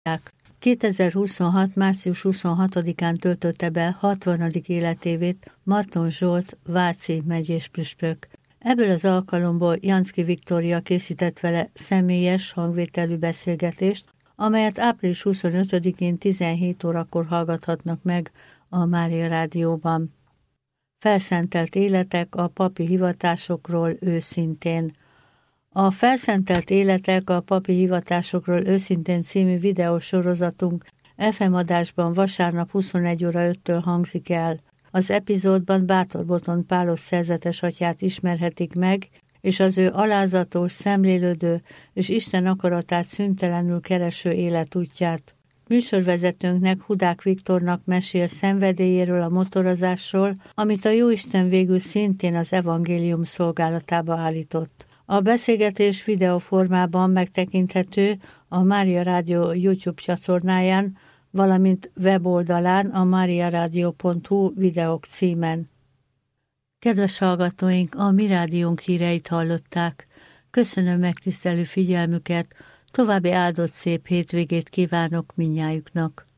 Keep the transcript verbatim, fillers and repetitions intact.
kétezer-huszonhat. március huszonhatodikán töltötte be hatvanadik életévét Marton Zsolt váci megyés püspök. Ebből az alkalomból Janszky Viktória készített vele személyes hangvételű beszélgetést, amelyet április huszonötödikén tizenhét órakor hallgathatnak meg a Mária Rádióban. Felszentelt életek a papi hivatásokról őszintén. A Felszentelt életek a papi hivatásokról őszintén című videósorozatunk ef em adásban vasárnap huszonegy óra öttől hangzik el. Az epizódban Bátor Botond Pálos szerzetes atyát ismerhetik meg, és az ő alázatos, szemlélődő és Isten akaratát szüntelenül kereső életútját. Műsorvezetőnknek, Hudák Viktornak mesél szenvedélyéről, a motorozásról, amit a Jóisten végül szintén az evangélium szolgálatába állított. A beszélgetés videóformában megtekinthető a Mária Rádió YouTube csatornáján, valamint weboldalán a mariaradio pont hu videók címen. Kedves hallgatóink, a Mi Rádiónk híreit hallották. Köszönöm megtisztelő figyelmüket, további áldott szép hétvégét kívánok mindnyájuknak.